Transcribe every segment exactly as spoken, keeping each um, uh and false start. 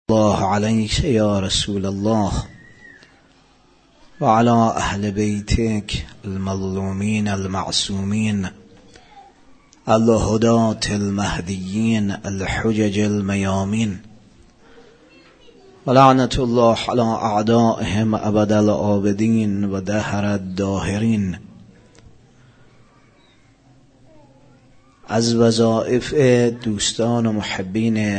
الله عليك يا رسول الله وعلى أهل بيتك المظلومين المعصومين الهداة المهديين الحجج الميامين ولعنة الله على أعدائهم أبد الآبدين ودهر الداهرين. از وظائف دوستان و محبین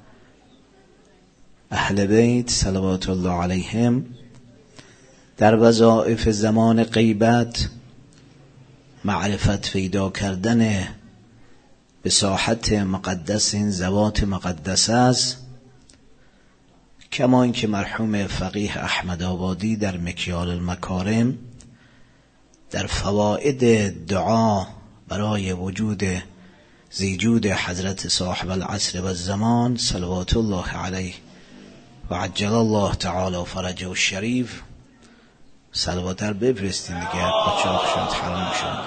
اهل بیت صلوات الله علیهم در وظائف زمان غیبت معرفت پیدا کردن به ساحت مقدس این ذوات مقدس است، کما اینکه مرحوم فقیه احمد آبادی در مکیال المکارم در فواید دعا برای وجود زیجود حضرت صاحب العصر و الزمان صلوات الله علیه و عجل الله تعالی فرجه الشریف صلوات در بفرستین دیگه قاچاقشون تمام شد.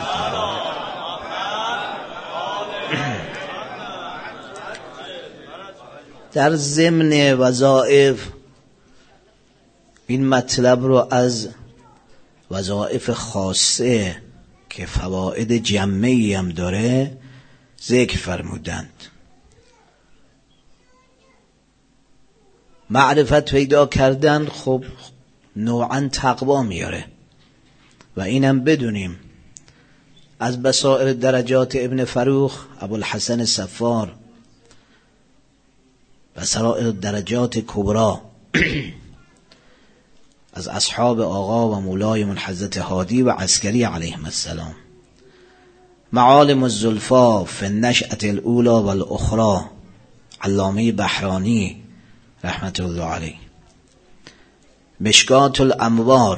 در ضمن وظائف این مطلب رو از وظائف خاصه که فواید جمعی هم داره ذکر فرمودند. معرفت پیدا کردن خب نوعا تقوا میاره و اینم بدونیم از بصائر درجات ابن فروخ ابوالحسن صفار بصائر درجات کبرا از اصحاب آقا و مولای من حضرت هادی و عسکری علیهم السلام معالم الزلفا فی النشأة الاولی و الاخرى علامه بحرانی رحمت الله علیه، مشکات الانوار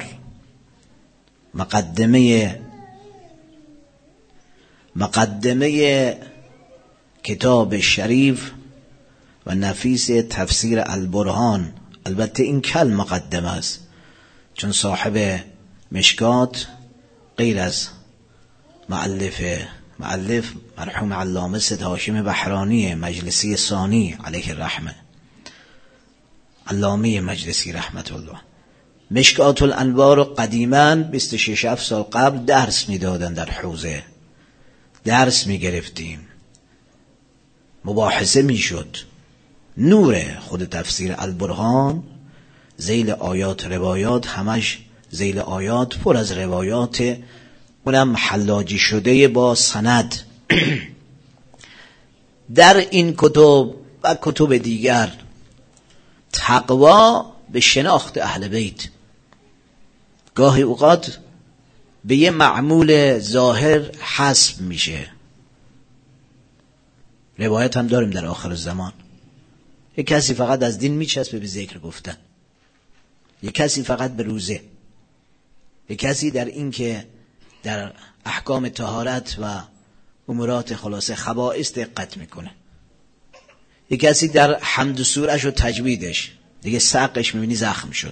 مقدمه مقدمه کتاب شریف و نفیس تفسیر البرهان. البته این کل مقدمه است چون صاحب مشکات غیر از مؤلف مؤلف مرحوم علامه سید هاشم بحرانی مجلسی ثانی علیه الرحمه، علامه مجلسی رحمت الله. مشکات الانوار قدیما بیست و شش سال قبل درس میدادن، در حوزه درس میگرفتیم، مباحثه میشد. نور خود تفسیر البرهان ذیل آیات روایات، همش ذیل آیات پر از روایات، اونم حلاجی شده با سند. در این کتب و کتب دیگر تقوا به شناخت اهل بیت گاهی اوقات به یه معمول ظاهر حسب میشه. روایت هم داریم در آخر الزمان، یک کسی فقط از دین میچسبه به ذکر گفتن، یک کسی فقط به روزه، یک کسی در این که در احکام طهارت و امورات خلاصه خبائث دقت میکنه، یک کسی در حمد و سورش و تجویدش دیگه ساقش میبینی زخم شد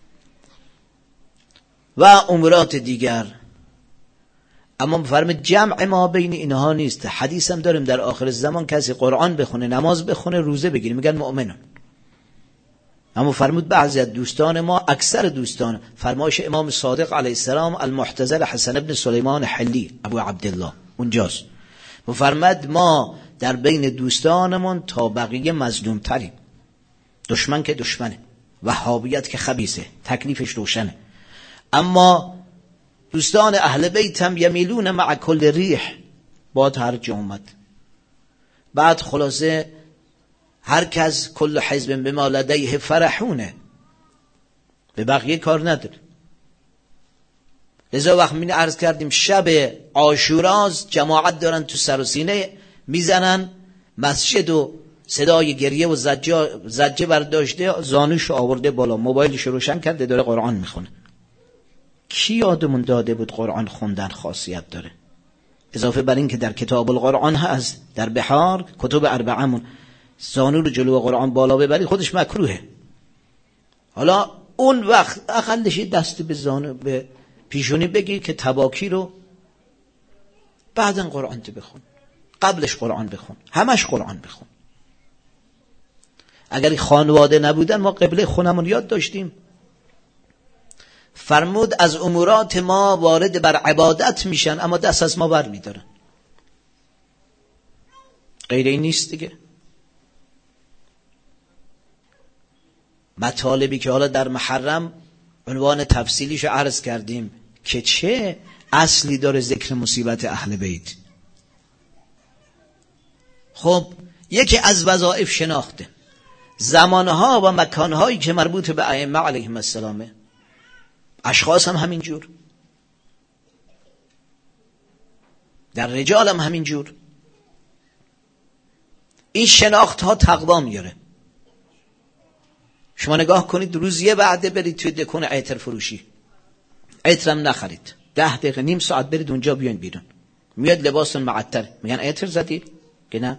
و امورات دیگر. اما فرم جمع ما بین اینها نیست. حدیث هم داریم در آخر زمان کسی قرآن بخونه، نماز بخونه، روزه بگیره میگن مؤمنون. اما فرمود بعضی از دوستان ما، اکثر دوستان، فرمایش امام صادق علیه السلام المحتضر حسن ابن سلیمان حلی ابو عبدالله اونجاست، فرمود ما در بین دوستانمون تا بقیه مظلوم تریم. دشمن که دشمنه، وهابیت که خبیثه، تکلیفش روشنه. اما دوستان اهل بیت هم یمیلون مع کل ریح، باد هر جا اومد. بعد خلاصه هر کس کل حزب بما لدیه فرحونه، به بقیه کار نداره. لذا وقت می عرض کردیم شب عاشوراست، جماعت دارن تو سر و سینه میزنن مسجد و صدای گریه و زجه, زجه برداشته، زانوش آورده بالا، موبایلش روشن کرده داره قرآن میخونه. کی یادمون داده بود قرآن خوندن خاصیت داره؟ اضافه بر این که در کتاب القرآن هست، در بحار کتب اربعمون زانو رو جلو قرآن بالا ببری خودش مکروهه. حالا اون وقت اقلش دست به زانو به پیشونی بگی که تباکی رو بعدن قرآن تو بخون، قبلش قرآن بخون، همش قرآن بخون. اگر خانواده نبودن ما قبله خونمون یاد داشتیم. فرمود از امورات ما وارد بر عبادت میشن اما دست از ما بر میدارن. غیر این نیست دیگه. مطالبی که حالا در محرم عنوان تفصیلیشو عرض کردیم که چه اصلی داره ذکر مصیبت اهل بیت. خب یکی از وظایف شناخته زمانها و مکانهایی که مربوط به ائمه علیهم السلامه، اشخاص هم همینجور، در رجال هم همینجور. این شناخت ها تقوا میاره. شما نگاه کنید روز یه وعده برید توی دکون عطر فروشی، عطرم نخرید، ده دقیقه نیم ساعت برید اونجا بیاین بیرون، میاد لباس معطر، میگن عطر زدی؟ که نه.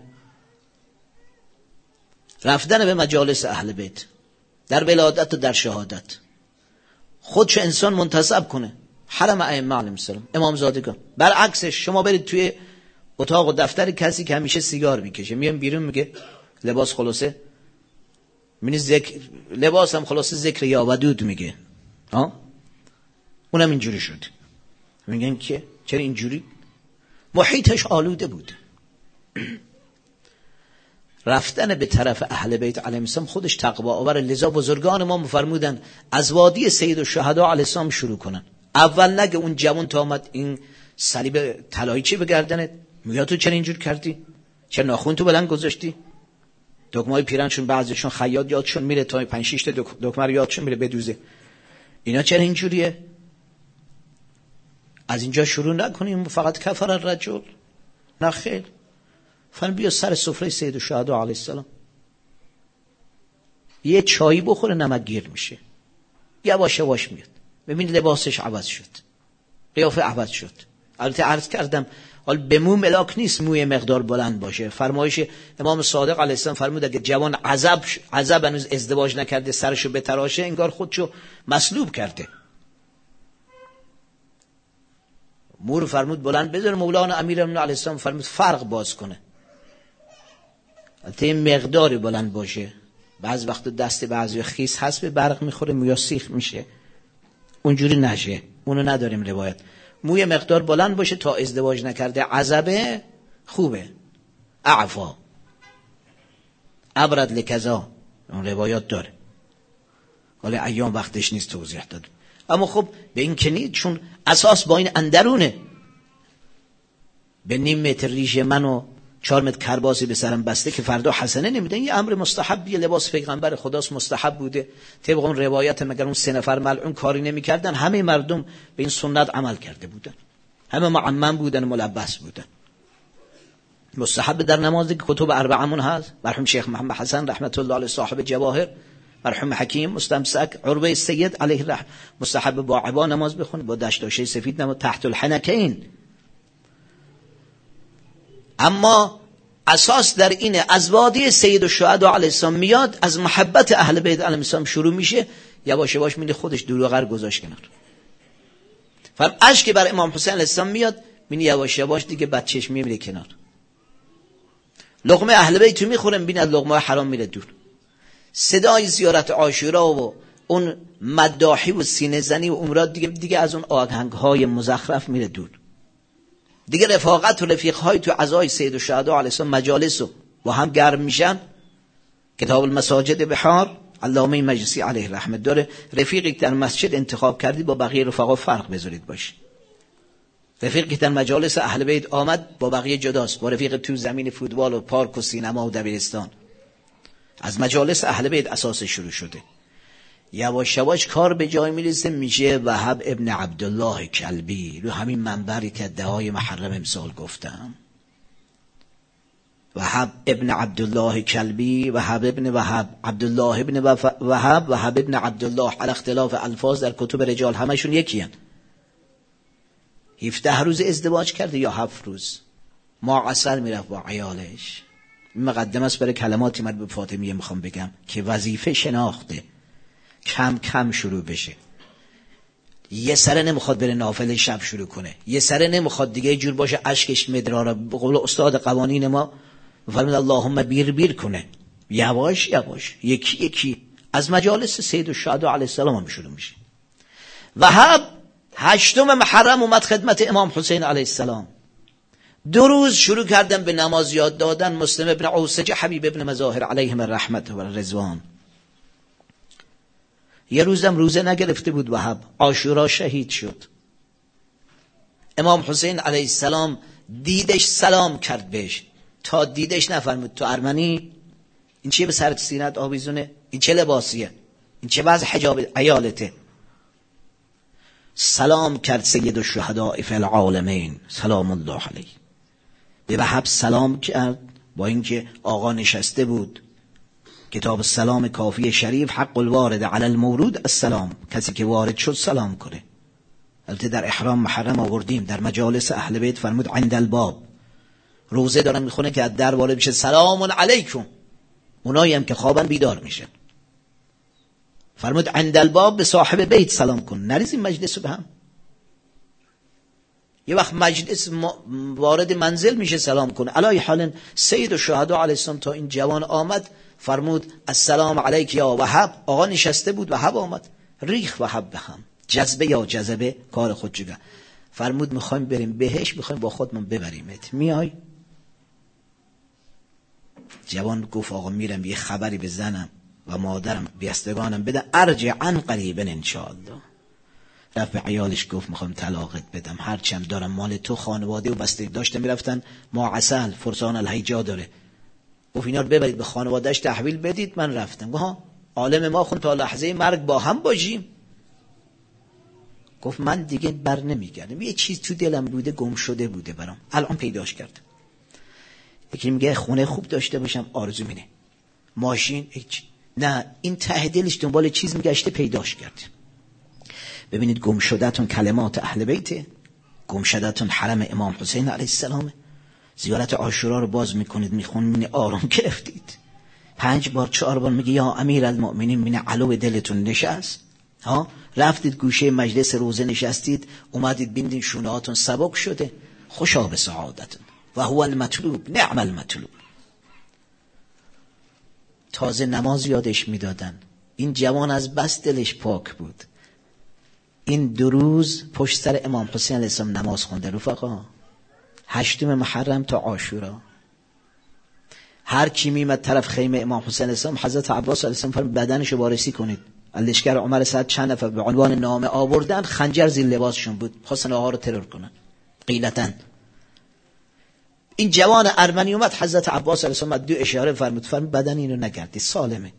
رفتن به مجالس اهل بیت در ولادت و در شهادت، خودش انسان منتسب کنه حرم ائمه علیهم السلام، امامزادگان. برعکسش شما برید توی اتاق و دفتر کسی که همیشه سیگار میکشه، میام بیرون میگه لباس خلاصه، میبینی ذکر لباس هم خلاصه ذکر یا ودود میگه، ها اونم اینجوری شد. میگن که چرا اینجوری؟ محیطش آلوده بود. رفتن به طرف اهل بیت علیهم السلام خودش تقوا آور. لذا بزرگان ما میفرمودن از وادی سید الشهدا علیه السلام شروع کنن. اول نگه اون جوان تا آمد این صلیب طلایی چی به گردنت، میگه تو چرا اینجور کردی؟ چرا ناخون تو بلند گذاشتی؟ دکمه‌های پیرنشون بعضیشون خیاط یادشون میره تا پنج شش تا دکمه یادشون میره بدوزه. اینا چرا اینجوریه؟ از اینجا شروع نکنیم فقط کفر الرجل. نه خیر. فرم بیا سر سفره سید الشهدا علیه السلام یه چایی بخوره نمک گیر میشه، یواش یواش میاد، ببین لباسش عوض شد، قیافه عوض شد. البته عرض کردم حال به مو ملاک نیست موی مقدار بلند باشه. فرمایش امام صادق علیه السلام فرمود اگه جوان عذب عذب هنوز ازدواج نکرده سرشو بتراشه انگار خودشو مصلوب کرده. مور فرمود بلند بذاره. مولانا امیرالمومنین علیه السلام فرمود فرق باز کنه، البته مقداری بلند باشه. بعض وقت دست بعضی خیس هست به برق میخوره مویا سیخ میشه، اونجوری نشه، اونو نداریم روایت. موی مقدار بلند باشه تا ازدواج نکرده، عذبه خوبه، اعفا ابرد لکذا، اون روایات داره. حالا ایام وقتش نیست توضیح داد. اما خب به این که نیست، چون اساس با این اندرونه. به نیم متر ریش منو چهار متر کرباسی به سرم بسته که فردا حسنه نمیدن، یه امر مستحبیه، لباس پیغمبر خداست مستحب بوده طبق اون روایت. مگر اون سه نفر ملعون کاری نمیکردن؟ همه مردم به این سنت عمل کرده بودن، همه معمم بودن، ملبس بودن. مستحب در نماز که کتب اربعمون هست، مرحوم شیخ محمد حسن رحمت الله علیه صاحب جواهر، مرحوم حکیم مستمسک عربه سید علیه الرحمه، مستحب با عبا نماز بخونه، با دشداشه سفید نماز تحت الحنکین. اما اساس در اینه از وادی سید الشهدا علیه السلام میاد، از محبت اهل بیت علیهم السلام شروع میشه، یواش یواش میره خودش دروغر گذاشت کنار. فرم اشک بر امام حسین علیه السلام میاد، میبینی یواش یواش دیگه بدچشمی میره کنار. لقمه اهل بیت میخوره، میبینی از لقمه حرام میره دور. صدای زیارت عاشورا و اون مداحی و سینه زنی و عمرات دیگه دیگه از اون آهنگ های مزخرف میره دور. دیگه رفاقت و رفیق‌های تو عزای سید الشهدا علیه السلام مجالس و با هم گرم میشن. کتاب المساجد بحار علامه مجلسی علیه رحمت داره، رفیقی که در مسجد انتخاب کردید با بقیه رفقا فرق بذارید باشه. رفیقی که در مجالس اهل بیت آمد با بقیه جداست، با رفیق تو زمین فوتبال و پارک و سینما و دبیرستان. از مجالس اهل بیت اساس شروع شده. یواش یواش کار به جای میرسه، میشه وهب ابن عبدالله کلبی. رو همین منبری که دعای محرم امسال گفتم، وهب ابن عبدالله کلبی، وهب ابن وهب، عبدالله ابن وهب، وهب ابن عبدالله، على اختلاف الفاظ در کتب رجال همشون یکی هن. هفده روز ازدواج کرده یا هفت روز، ما عسل میرفت با عیالش. این مقدمه است برای کلماتی من به فاطمیه میخوام بگم که وظیفه شناخته کم کم شروع بشه. یه سره نمیخواد بره نافله شب شروع کنه، یه سره نمیخواد دیگه جور باشه اشکش مدراره. به قول استاد قوانین ما فرمود اللهم بیر بیر کنه، یواش یواش یکی یکی از مجالس سید الشهدا علیه السلام هم شروع میشه. وهب هشتم محرم اومد خدمت امام حسین علیه السلام. دو روز شروع کردن به نماز یاد دادن مسلم ابن اوسج حبیب ابن مظاهر علیهم الرحمت و رضوان. یه روزم روزه نگرفته بود وهب، عاشورا شهید شد. امام حسین علیه السلام دیدش سلام کرد بهش، تا دیدش نفرمود تو ارمنی؟ این چیه به سرت سینت آویزونه؟ این چه لباسیه؟ این چه وضع حجاب عیالته؟ سلام کرد سید الشهداء فی العالمین سلام الله علیه. به وهب سلام کرد، با اینکه آقا نشسته بود. کتاب السلام کافی شریف حق الوارد علی المورود السلام، کسی که وارد شد سلام کنه. البته در احرام محرم آوردیم، در مجالس اهل بیت فرمود عند الباب. روزه دارن میخونه که از در وارد بشه سلام علیکم، اونایی هم که خوابن بیدار میشن. فرمود عند الباب به صاحب بیت سلام کن، نریزیم مجلس رو به هم. یه وقت مجلس وارد منزل میشه سلام کنه. علی حال سید الشهدا علیه السلام تا این جوان آمد فرمود السلام علیک یا وهب. آقا نشسته بود، وهب آمد ریخ وهب به هم، جذبه یا جذبه کار خود جگه. فرمود میخوایم بریم بهش، میخوایم با خودمون ببریمت، میای؟ جوان گفت آقا میرم یه خبری به زنم و مادرم بیستگانم بده، ارجع عن قریبا ان شاء الله. رفت به عیالش گفت میخوام طلاقت بدم، هرچند دارم مال تو خانواده و بسته داشته میرفتن ما عسل فرسان الهیجا داره، گفت اینا رو ببرید به خانوادهش تحویل بدید. من رفتم گفت ها عالم ما خون تا لحظه مرگ با هم باشیم. گفت من دیگه بر نمیگردم، یه چیز تو دلم بوده گم شده بوده برام، الان پیداش کردم. یکی میگه خونه خوب داشته باشم آرزو مینه، ماشین هیچ نه، این ته دلش دنبال چیز میگشته پیداش کرد. ببینید گم شدتون کلمات اهل بیته، گم شدتون حرم امام حسین علیه السلام. زیارت عاشورا رو باز میکنید میخونید آرام گرفتید. پنج بار چهار بار میگه یا امیر المؤمنین من علو دلتون نشست. ها رفتید گوشه مجلس روزه نشستید، اومدید ببینید شونه هاتون سبک شده، خوشا به سعادتون و هو المطلوب نعم المطلوب. تازه نماز یادش میدادن. این جوان از بس دلش پاک بود، این دو روز پشت سر امام حسین علیه السلام نماز خونده. رفقا هشتم محرم تا عاشورا هر کی میمد طرف خیمه امام حسین علیه السلام، حضرت عباس علیه السلام فرمود بدنشو وارسی کنید. لشکر عمر سعد چند نفر به عنوان نامه آوردن، خنجر زیر لباسشون بود، خواستن آقا رو ترور کنن قیلتن. این جوان ارمنی اومد، حضرت عباس علیه السلام دو اشاره فرمود، فرمود بدن اینو نگردی، سالمه،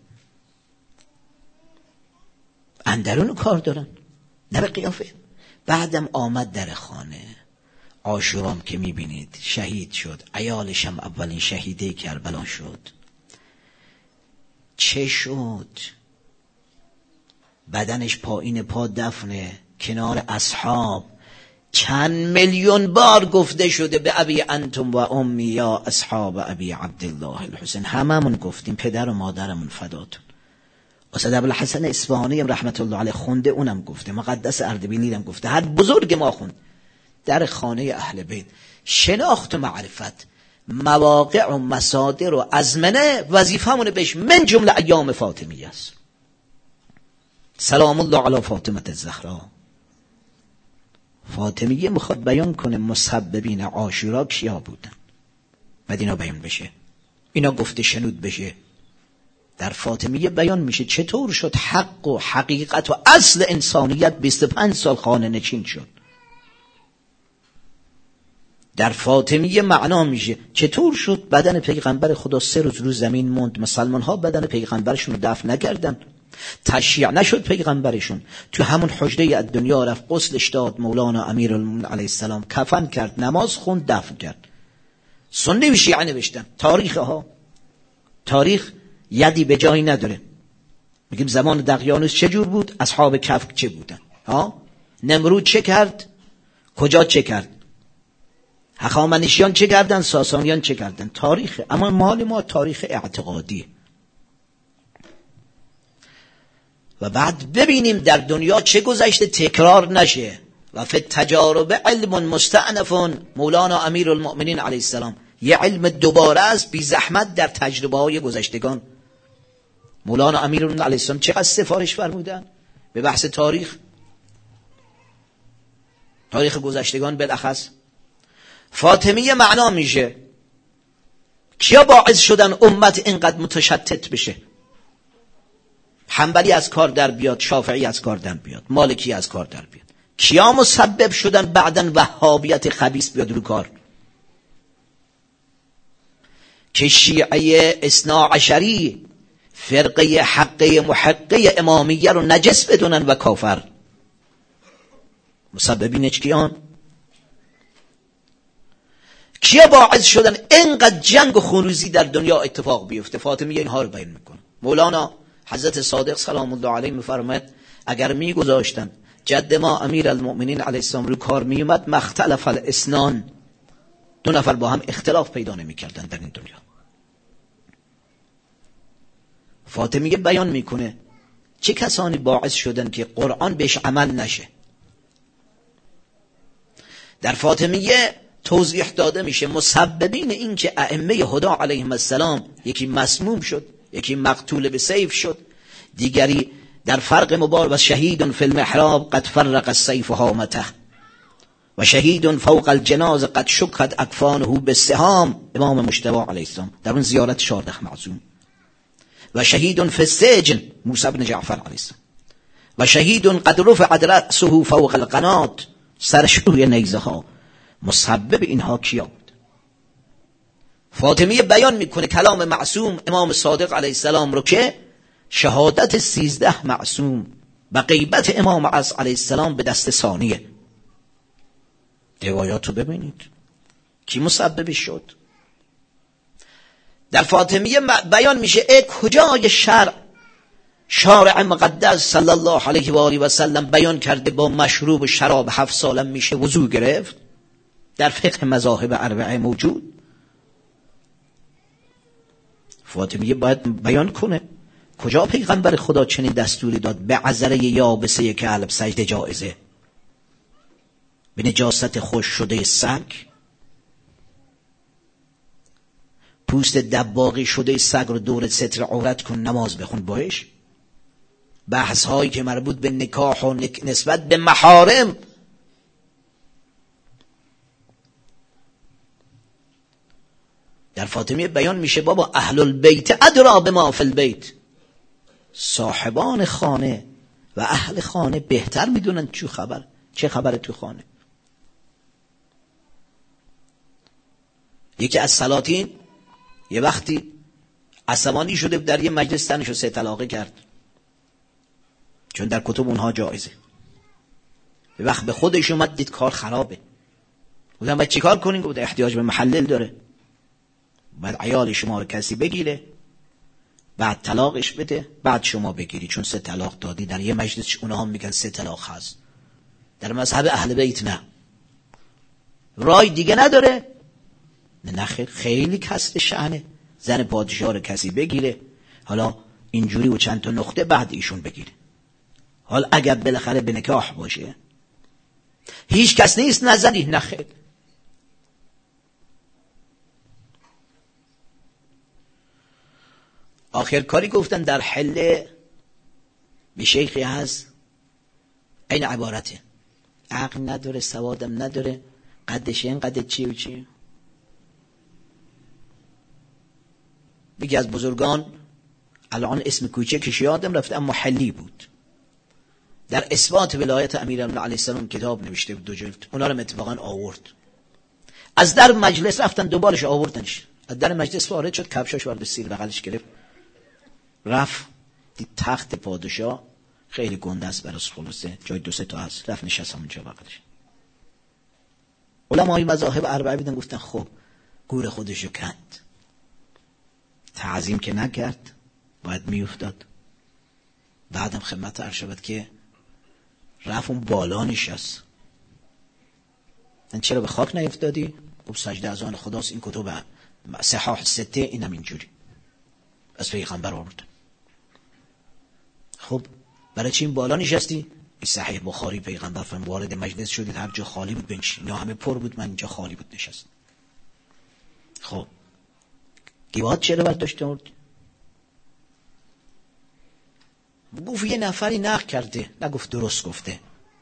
اندرون کار دارن نه به قیافه. بعدم آمد در خانه عاشورام که میبینید شهید شد، عیالش هم اولین شهیده کربلا شد. چه شد؟ بدنش پایین پا دفنه کنار اصحاب، چند میلیون بار گفته شده به ابی انتم و امی یا اصحاب ابی عبدالله الحسین. هممون گفتیم پدر و مادرمون فداتون. اسد ابوالحسن اصفهانی رحمت الله علیه خونده، اونم گفته، مقدس اردبیلی هم گفته، هر بزرگ ما خوند. در خانه اهل بیت شناخت و معرفت، مواقع و مصادر و ازمنه وظیفه‌مونه بهش، من جمله ایام فاطمیه است. سلام الله علی فاطمه الزهرا. فاطمیه میخواد بیان کنه مسببین عاشورا کیا بودن، بعد اینا بیان بشه، اینا گفته شنود بشه. در فاطمیه بیان میشه چطور شد حق و حقیقت و اصل انسانیت بیست و پنج سال خانه نشین شد. در فاطمیه معنا میشه چطور شد بدن پیغمبر خدا سه روز رو زمین موند، مسلمان ها بدن پیغمبرشون رو دفن نکردن، تشییع نشد پیغمبرشون، تو همون حجره از دنیا رفت، غسلش داد مولانا امیرالمومنین علیه السلام، کفن کرد، نماز خوند، دفن کرد. سنی و شیعه نوشتن تاریخ ها، تاریخ یدی به جایی نداره. میگیم زمان دقیانوس چه جور بود، اصحاب کهف چه بودن، ها نمرود چه کرد، کجا چه کرد، هخامنشیان چه کردن، ساسانیان چه کردن. تاریخ. اما مال ما تاریخ اعتقادی. و بعد ببینیم در دنیا چه گذشته تکرار نشه. و فی التجارب علم مستأنف، مولانا امیرالمؤمنین علیه السلام، یه علم دوباره است بی زحمت در تجربه های گذشتگان مولانا امیرالمومنین علیه السلام چقدر سفارش فرمودن به بحث تاریخ، تاریخ گذشتگان بالاخص. فاطمیه معنا میشه کیا باعث شدن امت اینقدر متشتت بشه؟ حنبلی از کار در بیاد، شافعی از کار در بیاد، مالکی از کار در بیاد. کیا مسبب شدن بعدن وهابیت خبیث بیاد رو کار؟ که شیعه اثنا عشری فرقه حقه محقه امامیه رو نجس بدونن و کافر. مسببینش کیان؟ کیا باعث شدن اینقدر جنگ و خونریزی در دنیا اتفاق بیفته؟ فاطمیه اینها رو بیان میکنه. مولانا حضرت صادق سلام الله علیه میفرماید اگر میگذاشتن جد ما امیرالمؤمنین علیه السلام رو کار میومد مختلف الاسنان، دو نفر با هم اختلاف پیدا نمیکردن در این دنیا. فاطمیه بیان میکنه چه کسانی باعث شدن که قرآن بهش عمل نشه. در فاطمیه توضیح داده میشه مسببین این که ائمه هدا علیهم السلام یکی مسموم شد، یکی مقتول به سیف شد، دیگری در فرق مبارز و شهید فی المحراب قد فرق السیف هامته و شهید فوق الجناز قد شکت اکفانه بالسهام، امام مجتبی علیه السلام در اون زیارت شارده معصوم. و شهید فی السجن موسی بن جعفر علیه السلام. و شهید قد رفعت رأسه فوق القنات، سرش روی نیزه ها. مسبب اینها کیا بود؟ فاطمیه بیان میکنه کلام معصوم امام صادق علیه السلام رو که شهادت سیزده معصوم و غیبت امام عصر علیه السلام به دست ثانیه. روایات رو ببینید کی مسبب شد. در فاطمیه بیان میشه ای کجای شرع شارع مقدس صلی الله علیه و آله و سلم بیان کرده با مشروب شراب هفت سالم میشه وضو گرفت؟ در فقه مذاهب اربعه موجود. فاطمیه باید بیان کنه کجا پیغمبر خدا چنین دستوری داد به عذره یابسه کلب سجده جایزه، به نجاست خوش شده سگ، پوست دباغی شده سگ رو دور ستر عورت کن نماز بخون باش. بحث هایی که مربوط به نکاح و نسبت به محارم. در فاطمیه بیان میشه بابا اهل البیت ادرا بما فی البیت، صاحبان خانه و اهل خانه بهتر میدونن چه خبر چه خبر تو خانه. یکی از سلاطین یه وقتی عصبانی شده در یه مجلس تنشو سه طلاقه کرد، چون در کتب اونها جایزه. یه وقت به خودش اومد دید کار خرابه، گفتم باید چی کار کنین؟ گفت احتیاج به محلل داره، بعد عیال شما رو کسی بگیره بعد طلاقش بده بعد شما بگیری، چون سه طلاق دادی. در یه مجلس اونها هم میگن سه طلاق هست، در مذهب اهل بیت نه، رای دیگه نداره. نه خیلی خیلی کسر شأنه زن پادشاه رو کسی بگیره، حالا اینجوری و چند تا نقطه بعد ایشون بگیره. حالا اگر بالاخره به نکاح باشه هیچ کس نیست نزنی، نه خیلی. آخر کاری گفتن در حله به شیخی هست این عبارته، عقل نداره سوادم نداره، قدش این قد چی و چی. یکی از بزرگان الان اسم کوچکش یادم رفته اما حلی بود، در اثبات ولایت امیرالمومنین علیه السلام کتاب نوشته بود، دو جلد. اونا رو اتفاقا آورد، از در مجلس رفتن دوبارش آوردنش، از در مجلس وارد شد کفشاش وارد سیر بغلش گرفت رفت دید تخت پادشاه خیلی گنده است براش، خلاصه جای دو سه تا هست، رفت نشست همونجا بغلش. علمای مذاهب اربعه بیدن گفتن خب گور خودشو کند، تعظیم که نکرد باید میافتاد. بعدم خدمت عرض شود که رفت اون بالا نشست، من چرا به خاک نیفتادی؟ خب سجده از آن خداست، این کتب صحاح سته اینم اینجوری از پیغمبر آورد. خب برای چی این بالا نشستی؟ این صحیح بخاری پیغمبر فرمود وارد مجلس شدید هر جا خالی بود بنشین، اینا همه پر بود من اینجا خالی بود نشست. خب گیوات چرا برداشته آورد؟ گفت یه نفری نقل کرده، نگفت درست گفته.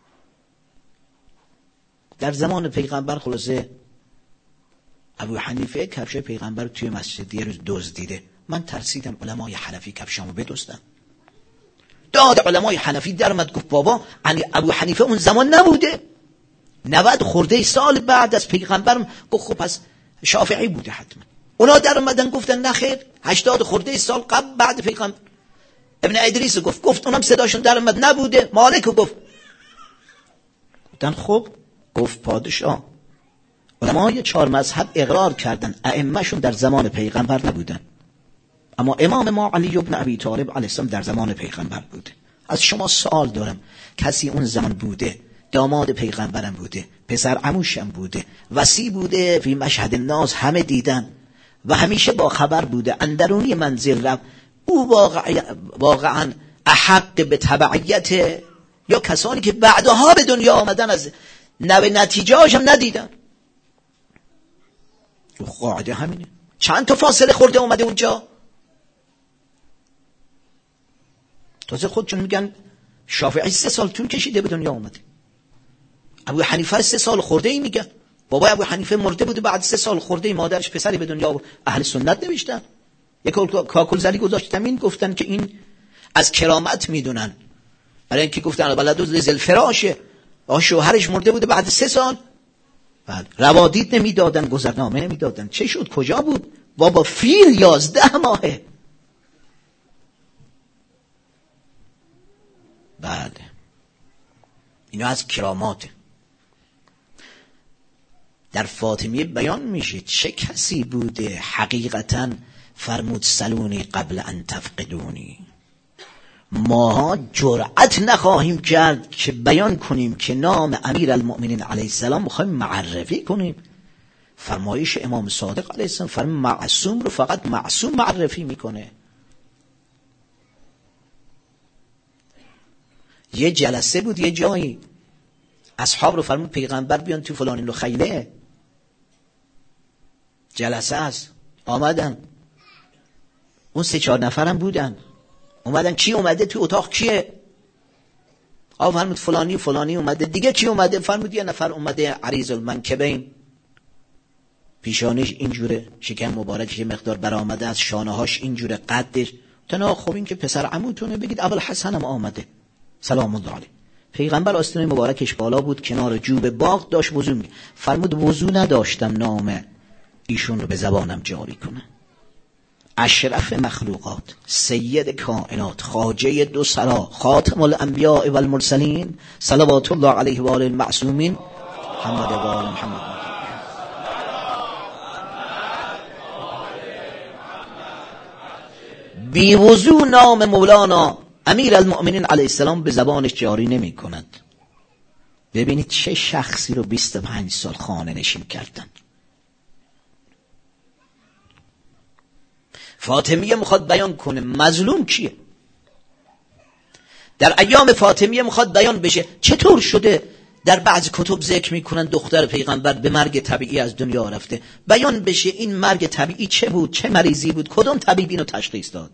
در زمان پیغمبر خلاصه ابو حنیفه کفش پیغمبر توی مسجد یه روز دزدیده. من ترسیدم علمای حنفی کفشامو بدزدن. داد علمای حنفی در اومد گفت بابا ابو حنیفه اون زمان نبوده، نود خورده سال بعد از پیغمبر. گفت خب پس شافعی بوده حتما. اونا در اومدن گفتن نه خیر، هشتاد خورده سال قبل بعد پیغمبر. ابن ادریس گفت گفت اونم صداشون در اومد نبوده. مالک گفت گفتن خب. گفت پادشاه علمای چهار مذهب اقرار کردن ائمه‌شون در زمان پیغمبر نبودن، اما امام ما علی ابن ابی طالب علیه السلام در زمان پیغمبر بوده. از شما سوال دارم، کسی اون زمان بوده، داماد پیغمبرم بوده، پسر عموشم بوده، وصی بوده، فی مشهد الناس همه دیدن و همیشه با خبر بوده، اندرونی منزل رفت، او واقعا واقعا احق به تبعیت، یا کسانی که بعدها به دنیا آمدن از نوع نتیجه‌اش هم ندیدن؟ قاعده همینه. چند تا فاصله خورده اومده اونجا. تازه خودشون میگن شافعی سه سال طول کشیده به دنیا اومده. ابو حنیفه سه سال خورده ای میگن. بابا ابو حنیفه مرده بوده، بعد سه سال خورده ای مادرش پسری به دنیا. اهل سنت نوشتن، یک کاکل زلی گذاشتن این گفتن که این از کرامت میدونن، برای اینکه گفتن بلد زل فراشه، آ شوهرش مرده بوده بعد سه سال. بعد روادید نمیدادن، گذرنامه نمیدادن. چه شد؟ کجا بود؟ بابا فیل یازده ماهه. بله اینا از کراماته. در فاطمیه بیان میشه چه کسی بوده حقیقتا فرمود سلونی قبل ان تفقدونی. ماها جرأت نخواهیم کرد که بیان کنیم که نام امیر المؤمنین علیه السلام میخوایم معرفی کنیم. فرمایش امام صادق علیه السلام فرم معصوم رو فقط معصوم معرفی میکنه. یه جلسه بود یه جایی، اصحاب رو فرمود پیغمبر بیان تو فلان این خیله، جلسه است. آمدن اون سه چهار نفرم بودن، اومدن کی اومده تو اتاق کیه؟ آقا فرمود فلانی فلانی اومده. دیگه کی اومده؟ فرمود یه نفر اومده عریض المنکبین، پیشانش اینجوره، شکم مبارکش مقدار برآمده از شانه هاش اینجوره، قدش. تنها خب این که پسر عموتونه، بگید ابوالحسن هم آمده سلام الله علیه. پیغمبر آستینه مبارکش بالا بود، کنار جوب باغ داشت وضو می‌کرد. فرمود وضو نداشتم نام ایشون رو به زبانم جاری کنم. اشرف مخلوقات، سید کائنات، خواجه دو سرا، خاتم الانبیاء و المرسلین، صلوات الله علیه و آله المعصومین، محمد و آل محمد. بی وضو نام مولانا امیر المؤمنین علیه السلام به زبانش جاری نمی کند. ببینید چه شخصی رو بیست و پنج سال خانه نشین کردن. فاطمیه میخواد بیان کنه مظلوم کیه. در ایام فاطمیه میخواد بیان بشه چطور شده. در بعض کتب ذکر میکنن دختر پیغمبر به مرگ طبیعی از دنیا رفته. بیان بشه این مرگ طبیعی چه بود، چه مریضی بود، کدوم طبیب اینو تشخیص داد.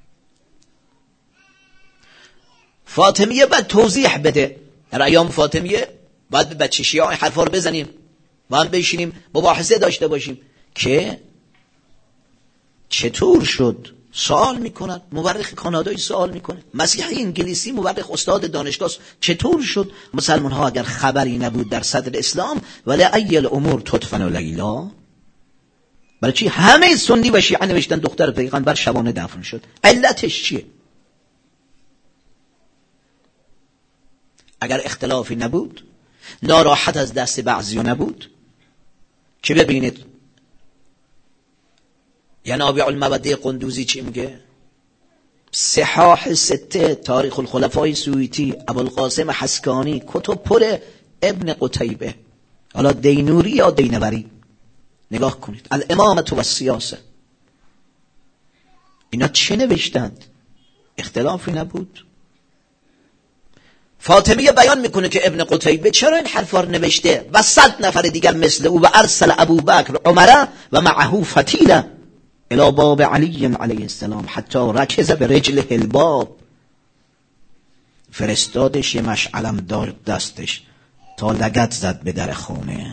فاطمیه باید توضیح بده. در ایام فاطمیه باید به بچه شیعه حرفا رو بزنیم، باید بشینیم مباحثه داشته باشیم که چطور شد. سوال میکنن، مورخ کانادایی سوال میکنه، مسیحی انگلیسی مورخ استاد دانشگاه، چطور شد مسلمان ها اگر خبری نبود در صدر اسلام ولی ایل امور تدفن لیلا، برای چی همه سنی و شیعه نوشتن دختر پیغمبر شبانه دفن شد؟ علتش چیه؟ اگر اختلافی نبود، ناراحت از دست بعضیا نبود که ببینید ینابع المبدع قندوزی چی میگه؟ صحاح سته، تاریخ الخلفای سویتی، ابوالقاسم حسکانی، کتب پر ابن قتیبه، حالا دینوری یا دینوری، نگاه کنید. الامامة و السیاسه، اینا چه نوشتند؟ اختلافی نبود. فاطمیه بیان میکنه که ابن قتیبه چرا این حرفا رو نوشته و صد نفر دیگر مثل او، و ارسل ابوبکر عمره و معه فتیله الى باب علی علیه السلام حتی رکز به رجل الباب. فرستادش یه مشعلم داد دستش تا لگد زد به در خونه.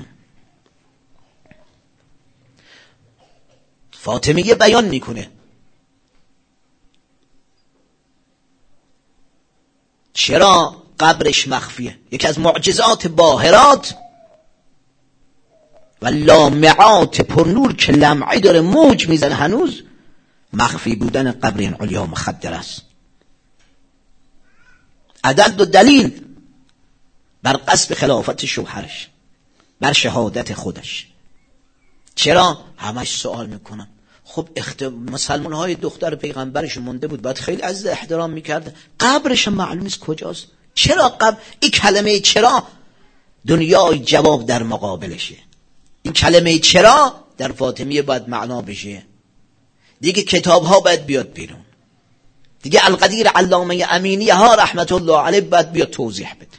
فاطمیه بیان میکنه چرا قبرش مخفیه. یکی از معجزات باهرات و لامعات پرنور که لمعی داره موج میزنه هنوز، مخفی بودن قبر این علیا مخدر است. عدد و دلیل بر قصب خلافت شوهرش، بر شهادت خودش. چرا؟ همش سوال میکنم خب اخت... مسلمان های دختر پیغمبرش مونده بود، باید خیلی عزیز احترام میکرده، قبرش معلوم نیست کجاست. چرا قبر؟ این کلمه چرا دنیای جواب در مقابلشه. این کلمه چرا در فاطمیه باید معنا بشه. دیگه کتاب ها باید بیاد بیرون، دیگه القدیر علامه امینی ها رحمت الله علیه باید بیاد توضیح بده.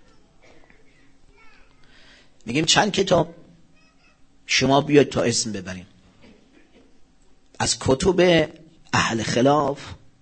میگیم چند کتاب شما بیاد تا اسم ببریم از کتب اهل خلاف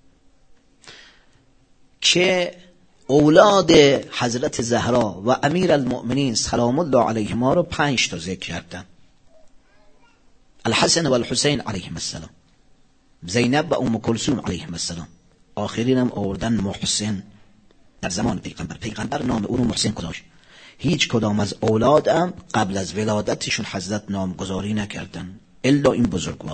که اولاد حضرت زهرا و امیر المؤمنین سلام الله علیهما رو پنج تا ذکر کردن: الحسن و الحسین علیهم السلام، زینب و ام کلثوم علیهم السلام، آخرین هم آوردن محسن در زمان پیغمبر. پیغمبر نام او رو محسن گذاشت. هیچ کدام از اولادم قبل از ولادتشون حضرت نامگذاری نکردن الا این بزرگوار.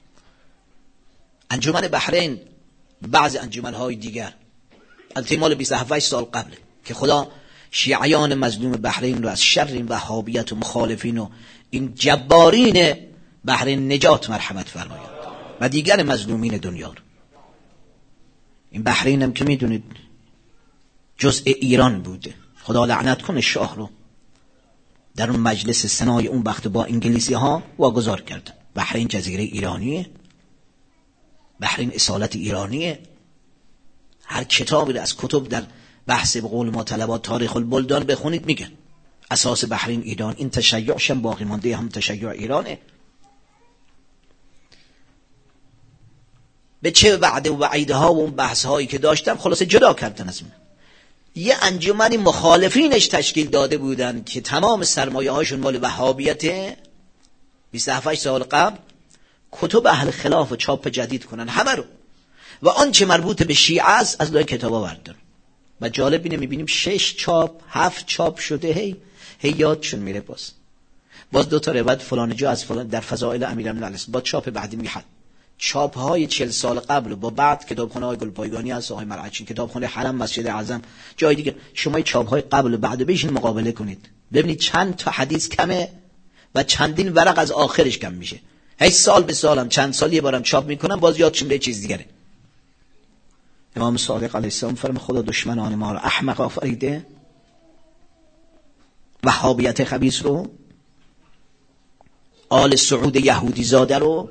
انجمن بحرین، بعض انجمن‌های دیگر، البته مال بیست و هفت سال قبل که خدا شیعیان مظلوم بحرین رو از شر این وهابیت و مخالفین و این جبارین بحرین نجات مرحمت فرماید و دیگر مظلومین دنیا رو. این بحرین هم که میدونید جزء ایران بوده، خدا لعنت کنه شاه رو، در اون مجلس سنای اون وقت با انگلیسی ها واگذار کردن. بحرین جزیره ایرانیه، بحرین اصالت ایرانیه. هر کتابی از کتب در بحث به قول ما طلبات تاریخ البلدان بخونید میگن اساس بحرین ایران، این تشیعش هم باقی مانده هم تشیع ایرانه. به چه وعده و وعیده ها و اون بحث هایی که داشتم خلاصه جدا کردن از من. یه انجمنی مخالفینش تشکیل داده بودن که تمام سرمایه هاشون مال وهابیت، بیست و هفت سال قبل کتب اهل خلاف و چاپ جدید کنن همه رو، و آنچه مربوط به شیعه است از لای کتابا بردارن. و جالب اینه میبینیم شش چاپ هفت چاپ شده، هی هی یادشون میره. باز باز دو تا روایت فلان جا از فلان در فضائل امیرالمومنین با چاپ بعدی میحد. چاپ های چهل سال قبل با بعد کتابخانه های گلپایگانی از آقای مرعچی، کتابخانه حرم مسجد اعظم، جای دیگه شما چاپ های قبل و بعد بهشون مقابله کنید ببینید چند تا حدیث کمه و چندین ورق از آخرش کم میشه. هی سال به سالم چند سال یه بارم چاپ میکنم باز یادشون به چیز دیگره. امام صادق علیه السلام فرم خدا دشمنان ما رو احمق آفریده، وهابیت خبیث رو، آل سعود یهودی زاده رو.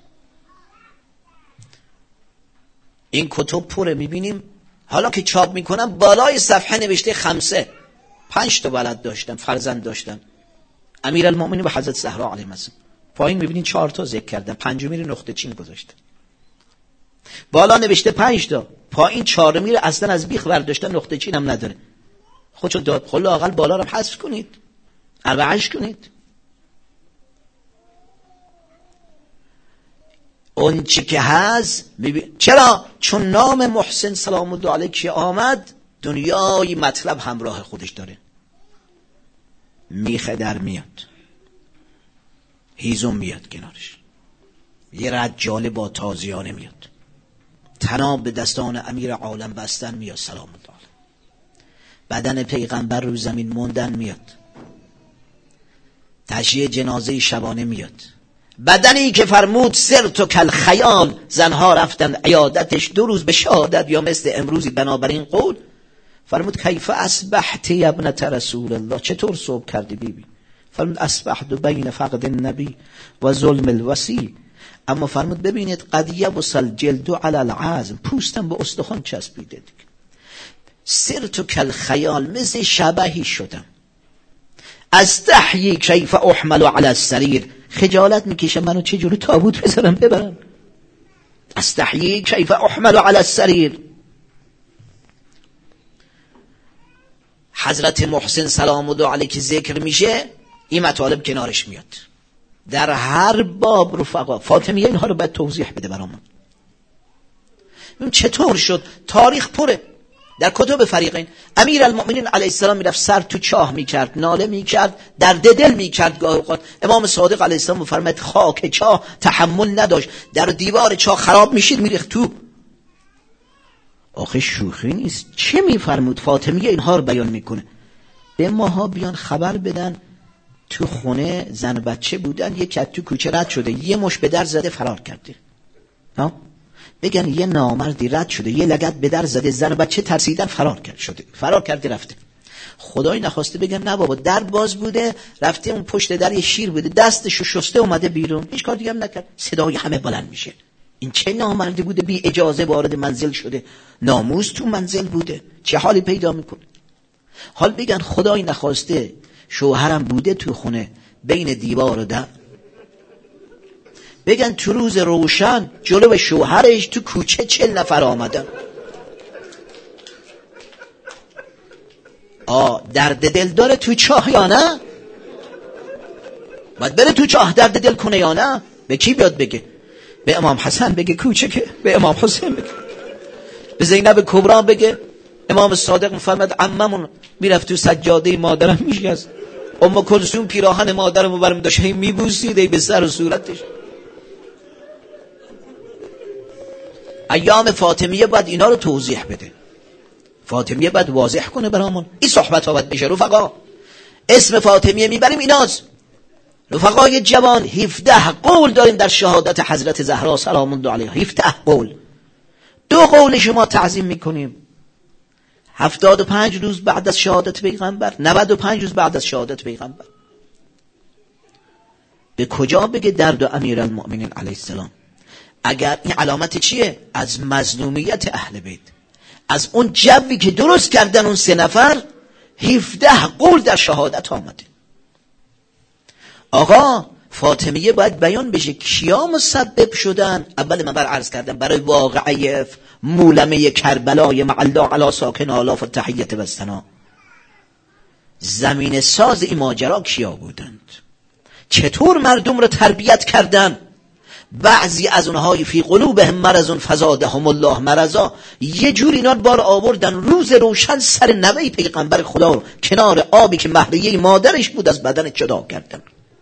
این کتب پره، میبینیم حالا که چاپ میکنم بالای صفحه نوشته خمسه، پنج تا ولد داشتن، فرزند داشتن، امیر المؤمنین و حضرت زهرا علیهم السلام. پایین میبینین چهار تا ذکر کردن، پنجمی رو نقطه چین گذاشتن. بالا نوشته پنج تا، پایین چهارمی رو اصلا از بیخ برداشتن، نقطه چین هم نداره. خودشو داد خلا اقل بالا رو حذف کنید، اربعش کنید. اون چی که هست ببین. چرا؟ چون نام محسن سلام الله علیه که آمد دنیای مطلب همراه خودش داره. میخه در میاد، هیزم میاد کنارش، یه رجاله با تازیانه میاد، تناب به دستان امیر عالم بستن میاد سلام الله علیه، بدن پیغمبر رو زمین موندن میاد، تشییع جنازه شبانه میاد، بدنی که فرمود سرت و کل خیال، زنها رفتن عیادتش دو روز به شهادت یا مثل امروزی. بنابراین قول فرمود کیف اصبحت یا ابنت رسول الله، چطور صبح کردی بیبی؟ فرمود اصبحت بین فقد النبی و ظلم الوصی. اما فرمود ببینید قد یبس الجلد علی العظم، پوستم به استخوان چسبیده دیگه. سرت و کل خیال، مثل شبحی شدم. استحیی کیف احمل علی السریر، خجالت میکشه منو چه جوری تابوت بذارم ببرم. استحیی کیف احمل علی السریر. حضرت محسن سلام الله علیه که ذکر میشه این مطالب کنارش میاد. در هر باب رفقا فاطمیه اینها رو باید توضیح بده برامون. چطور شد؟ تاریخ پره در کتب فریقین. امیر المؤمنین علیه السلام میرفت سر تو چاه میکرد، ناله میکرد، درد دل میکرد گاه اوقات. امام صادق علیه السلام میفرماید خاک چاه تحمل نداشت، در دیوار چاه خراب میشید میریخت تو. آخه شوخی نیست. چه میفرمود؟ فاطمیه اینها رو بیان میکنه. به ماها بیان خبر بدن تو خونه زن بچه بودن، یک کت تو کوچه رد شده، یه مش به در زده فرار کرده. ها؟ بگن یه نامردی رد شده، یه لگد به در زده، زن بچه ترسیدن فرار کرد شده، فرار کرده رفته. خدای نخواسته بگن نه بابا در باز بوده، رفته اون پشت در یه شیر بوده، دستشو شسته اومده بیرون، هیچ کار دیگه هم نکرد. صدای همه بلند میشه. این چه نامردی بوده بی اجازه وارد منزل شده، ناموس تو منزل بوده، چه حالی پیدا میکنه. حال بگن خدای نخواسته شوهرم بوده تو خونه بین دیوار و در، بگن تو روز روشن جلو شوهرش تو کوچه چل نفر آمدن. آ درد دل داره تو چاه یا نه؟ باید بره تو چاه درد دل کنه یا نه؟ به کی بیاد بگه؟ به امام حسن بگه کوچه که؟ به امام حسین بگه؟ به زینب کبرا بگه؟ امام صادق میفرماد عممون میرفت تو سجاده مادرم میشست، ام کلثوم پیراهن مادرمو برام داشت هی میبوسید به سر و صورتش. ایام فاطمیه باید اینا رو توضیح بده. فاطمیه باید واضح کنه برامون. این صحبت ها باید بشه رفقا. اسم فاطمیه میبریم ایناست. رفقای جوان هفده قول داریم در شهادت حضرت زهرا سلام الله علیها. هفده قول. دو قول شما تعظیم میکنیم. هفتاد و پنج روز بعد از شهادت پیغمبر، نود و پنج روز بعد از شهادت پیغمبر. به کجا بگه درد و امیر المؤمنین علیه السلام؟ اگر این علامت چیه؟ از مظلومیت اهل بیت، از اون جوی که درست کردن اون سه نفر. هفده قول در شهادت آمده. آقا فاطمیه باید بیان بشه کیا مسبب شدن. اول من بر عرض کردم برای واقعه مولمه کربلای معلا علی ساکن آلاف و تحییت و ثنا، زمین ساز این ماجرا کیا بودند؟ چطور مردم رو تربیت کردن؟ بعضی از اونهای فی قلوبهم مرض فزادهم الله مرضا، یه جور اینا بار آوردن روز روشن سر نوه پیغمبر خدا رو کنار آبی که مهریه مادرش بود از بدن جدا کردن.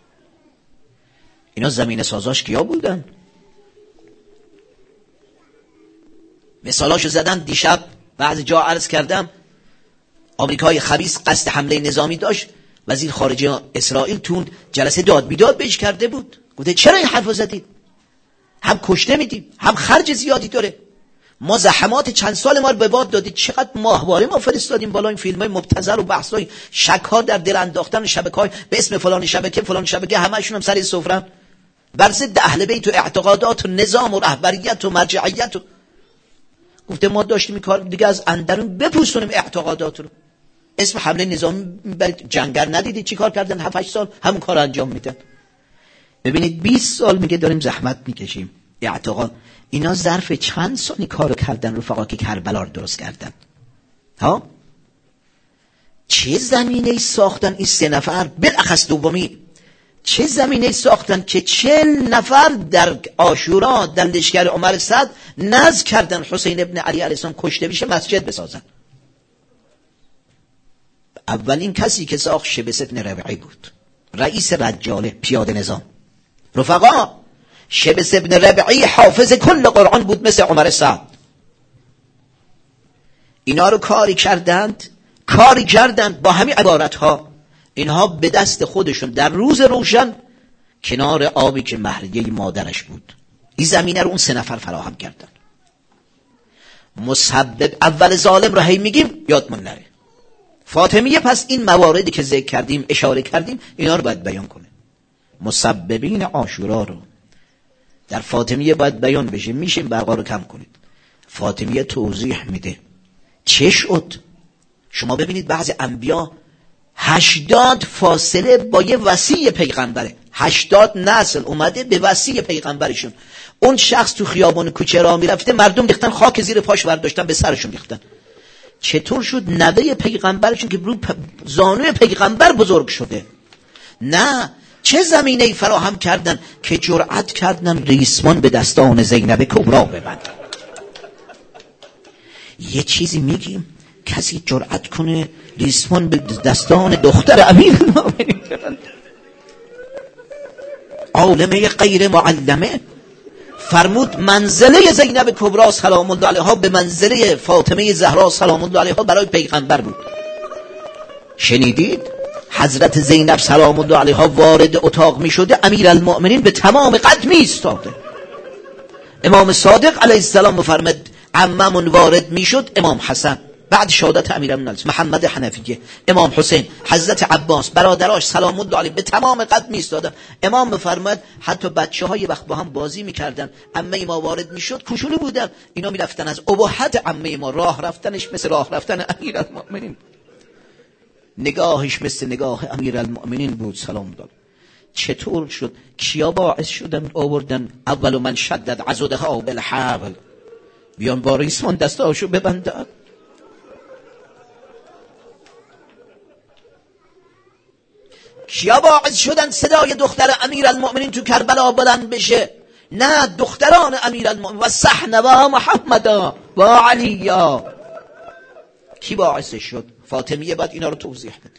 اینا زمین سازاش کیا بودن؟ مثالاشو زدن. دیشب بعضی جا عرض کردم آمریکای خبیث قصد حمله نظامی داشت، وزیر خارجه اسرائیل تون جلسه داد بیداد بهش کرده بود، گفته چرا این حرفو زدید؟ هم کشته میدیم هم خرج زیادی داره، ما زحمات چند سال ما رو به باد دادید، چقدر ماهواره ما فرستادیم بالا، این فیلمای مبتذل و بحثای شک ها در دل انداختن شبکه‌های به اسم فلان شبکه فلان شبکه، همشون هم سر سفرن بر ضد اهل بیت و اعتقادات و نظام و رهبریت و مرجعیت. و گفته ما داشتیم این کار دیگه از اندرون بپوسونیم اعتقادات رو. اسم حمله نظامی برید جنگر ندیدید چی کار کردن؟ هفت هشت سال همون کار انجام میدن. ببینید بیست سال میگه داریم زحمت میکشیم اعتقاد. اینا ظرف چند سالی کارو کردن رفقا که کربلا رو درست کردن؟ ها چه زمینه‌ای ساختن این سه نفر؟ بالاخص دومی چه زمینه‌ای ساختن که چهل نفر در عاشورا در لشکر عمر سعد نذر کردن حسین ابن علی علیه السلام کشته بشه مسجد بسازن. اولین کسی که ساخت شبس ابن ربعی بود، رئیس رجاله پیاده نظام. رفقا شبس ابن ربعی حافظ کل قرآن بود مثل عمر سعد. اینا رو کاری کردند کاری کردند با همین عبارت ها. اینها به دست خودشون در روز روشن کنار آبی که مهریه مادرش بود این زمینه رو اون سه نفر فراهم کردن. مسبب اول ظالم رو هی میگیم یادمون نره. فاطمیه پس این مواردی که ذکر کردیم اشاره کردیم اینا رو باید بیان کنه. مسببین عاشورا رو در فاطمیه باید بیان بشه. میشه برقا رو کم کنید. فاطمیه توضیح میده چه شد. شما ببینید بعضی انبیا هشتاد فاصله با یه وصی پیغمبره، هشتاد نسل اومده به وصی پیغمبرشون. اون شخص تو خیابان کوچه راه میرفته، مردم ریختن خاک زیر پاش برداشتن به سرشون ریختن. چطور شد نوه پیغمبرشون که رو زانوی پیغمبر بزرگ شده؟ نه، چه زمینه‌ای فراهم کردن که جرأت کردن ریسمان به دستان زینب کبرا ببندن. یه چیزی میگیم کسی جرأت کنه ریسمان به دستان دختر امیرالمومنین ببندن؟ عالمه غیر معلمه فرمود منزله زینب کبرا سلام الله علیها به منزله فاطمه زهرا سلام الله علیها برای پیغمبر بود. شنیدید حضرت زینب سلام الله علیها وارد اتاق می شده، امیرالمؤمنین به تمام قد می ایستاده. امام صادق علیه السلام بفرمد عممون وارد می شد، امام حسن بعد شهادت امیرالمؤمنین محمد حنفیه، امام حسین، حضرت عباس، برادراش سلام الله علیه به تمام قد می ایستادن. امام بفرماد حتی بچه‌ها یه وقت با هم بازی می‌کردن، عمه ما وارد می‌شد کوچولو بودن، اینا می‌رفتن از ابهت عمه ما، راه رفتنش مثل راه رفتن امیرالمؤمنین، نگاهش مثل نگاه امیرالمؤمنین بود سلام الله. چطور شد؟ کیا باعث شدن آوردن اول من شدد عضدها بالحبل، بیان با ریسمان دستاشو ببندن. کیا باعث شدن صدای دختر امیرالمؤمنین تو کربلا بلند بشه؟ نه، دختران امیرالمؤمنین و صحن و محمد و علی. کی باعث شد؟ فاطمیه بعد اینا رو توضیح بده.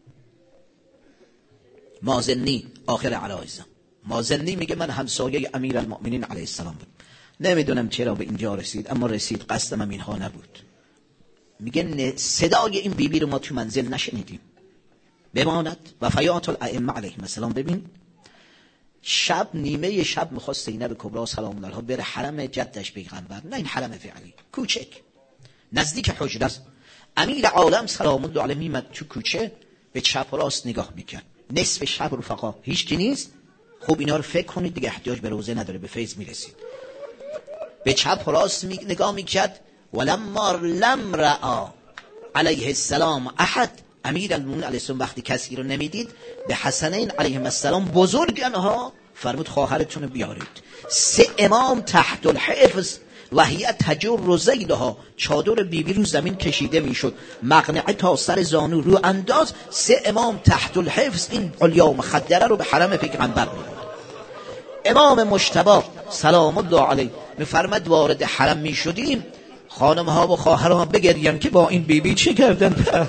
مازنی آخر علایزم، مازنی میگه من همسایه امیرالمؤمنین علیه السلام بود، نمیدونم چرا به اینجا رسید، اما رسید، قصدم هم اینها نبود. میگه صدای این بیبی رو ما تو منزل نشنیدیم. بماند وفیات الائمه علیهم السلام. ببین شب نیمه شب میخواست زینب کبرا سلام الله علیها بره حرم جدش پیغمبر، نه این حرم فعلی، کوچک نزدیک حجره است. امیر عالم سلام الله علیه میمد تو کوچه، به چپ و راست نگاه میکرد. نصف شب رفقا هیچ کی نیست، خوب اینا رو فکر کنید دیگه، احتیاج به روزه نداره، به فیض میرسید. به چپ و راست می... نگاه میکرد. ولما لم رأى علیه السلام احد، امیرالمؤمنین علیه السلام وقتی کسی رو نمیدید، به حسنین علیهم السلام بزرگانها فرمود خواهرتون رو بیارید. سه امام تحت الحفظ و هی تجر زیلها، چادر بیبی رو زمین کشیده میشد، مقنعه تا سر زانو رو انداز، سه امام تحت الحفظ این علیا مخدره رو به حرم پیغمبر میبرد. امام مجتبی سلام الله علیه میفرماد وارد حرم میشدیم، خانم ها و خواهرها بگرین که با این بیبی چه کردن.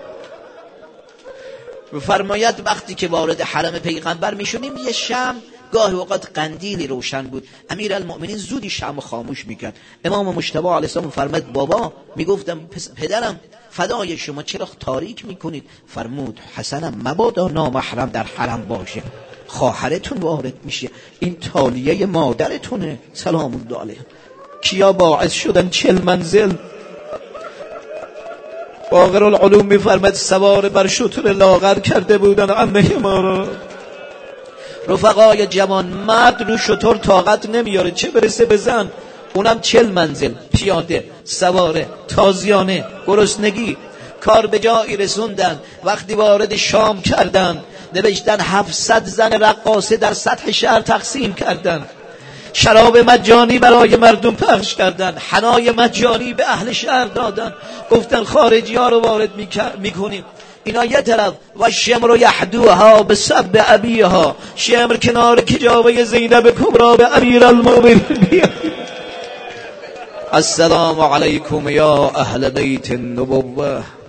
بفرماید وقتی که وارد حرم پیغمبر میشونیم یه شمع، گاهی اوقات قندیلی روشن بود، امیرالمؤمنین زودی شمع خاموش میکرد. امام مجتبی علیه السلام فرمود بابا، میگفتم پدرم فدای شما چرا تاریک میکنید؟ فرمود حسنم مبادا نامحرم در حرم باشه، خواهرتون وارد میشه، این تالیه مادرتونه سلام الله علیه. کیا باعث شدن چل منزل؟ باقر العلوم میفرمد سوار بر شتر لاغر کرده بودن عمه ما را. رفقای جوان، مرد رو شتر طاقت نمیاره، چه برسه بزن، اونم چل منزل، پیاده، سواره، تازیانه، گرسنگی، کار به جایی رسوندن. وقتی وارد شام کردن نوشتن هفتصد زن رقاصه در سطح شهر تقسیم کردن، شراب مجانی برای مردم پخش کردن، حنای مجانی به اهل شهر دادن، گفتن خارجی ها رو وارد میکنیم. اینا یه طرف و شمر یحدوها به سب ابیها، شمر کنار کجاوه زینب کبرا به امیرالمؤمنین. السلام علیکم یا اهل بیت النبوه.